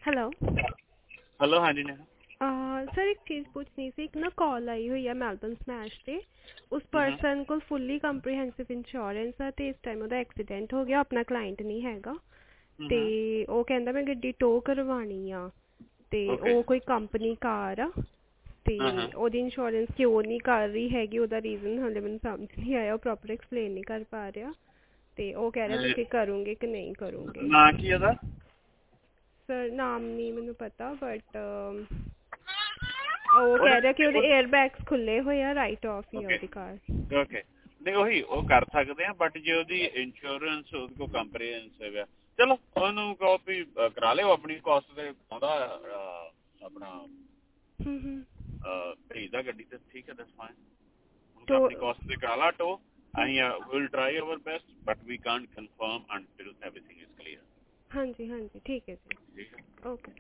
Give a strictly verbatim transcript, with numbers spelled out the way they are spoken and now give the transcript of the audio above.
Hello hello, ਹਾਂਜੀ ਨੇ sir ਇੱਕ ਚੀਜ਼ ਪੁੱਛਣੀ ਸੀ। ਇੱਕ ਨਾ ਕਾਲ ਆਈ ਹੋਈ ਆ ਮੈਲਬਨ ਸਮੈਸ਼ 'ਤੇ। ਉਸ ਪਰਸਨ ਕੋਲ ਫੁੱਲੀ ਕੰਪਰੀਹੈਂਸਿਵ ਇੰਸ਼ੋਰੈਂਸ ਆ ਅਤੇ ਇਸ ਟਾਈਮ ਉਹਦਾ ਐਕਸੀਡੈਂਟ ਹੋ ਗਿਆ। ਆਪਣਾ ਕਲਾਇੰਟ ਨਹੀਂ ਹੈਗਾ ਅਤੇ ਉਹ ਕਹਿੰਦਾ ਮੈਂ ਗੱਡੀ ਟੋ ਕਰਵਾਉਣੀ ਆ ਅਤੇ ਉਹ ਕੋਈ ਕੰਪਨੀ ਕਾਰ ਆ ਅਤੇ ਉਹਦੀ ਇੰਸ਼ੋਰੈਂਸ ਕਿਉਂ ਨਹੀਂ ਕਰ ਰਹੀ ਹੈਗੀ। ਉਹਦਾ ਰੀਜ਼ਨ ਹਾਲੇ ਮੈਨੂੰ ਸਮਝ ਨਹੀਂ ਆਇਆ। ਉਹ ਪ੍ਰੋਪਰ ਐਕਸਪਲੇਨ ਨਹੀਂ ਕਰ ਪਾ ਰਿਹਾ ਅਤੇ ਉਹ ਕਹਿ ਰਿਹਾ ਤੁਸੀਂ ਕਰੋਗੇ ਕਿ ਨਹੀਂ ਕਰੋਗੇ। ਨਾਂ ਕੀ ਉਹਦਾ? ਸਰ ਨਾਮ ਨਹੀਂ ਮੈਨੂੰ ਪਤਾ ਬਟ ਉਹ ਕਹਿ ਰਿਹਾ ਕਿ ਉਹਦੇ ਏਅਰ ਬੈਗਸ ਖੁੱਲੇ ਹੋਏ ਆ। ਰਾਈਟ ਆਫ ਹੀ ਆ ਉਹਦੀ ਕਾਰ। ਓਕੇ, ਨਹੀਂ ਉਹੀ ਉਹ ਕਰ ਸਕਦੇ ਆ ਬਟ ਜੇ ਉਹਦੀ ਇੰਸ਼ੋਰੈਂਸ ਉਹਦੇ ਕੋਲ ਕੰਪਰੀਹੈਂਸਿਵ ਆ, ਚਲੋ ਉਹਨੂੰ ਕਹੋ ਵੀ ਕਰਾ ਲਿਓ ਆਪਣੀ ਕੋਸਟ ਤੇ ਆਉਂਦਾ ਆਪਣਾ ਭੇਜਦਾ ਗੱਡੀ ਤੇ। ਠੀਕ ਹੈ, ਦੈਟਸ ਫਾਈਨ। ਆਪਣੀ ਕੋਸਟ ਤੇ ਕਰਾ ਲਾ ਟੋ। ਅਸੀਂ will try our best but we can't confirm until everything is clear. ਹਾਂਜੀ ਹਾਂਜੀ ਠੀਕ ਹੈ ਜੀ। ਓਕੇ।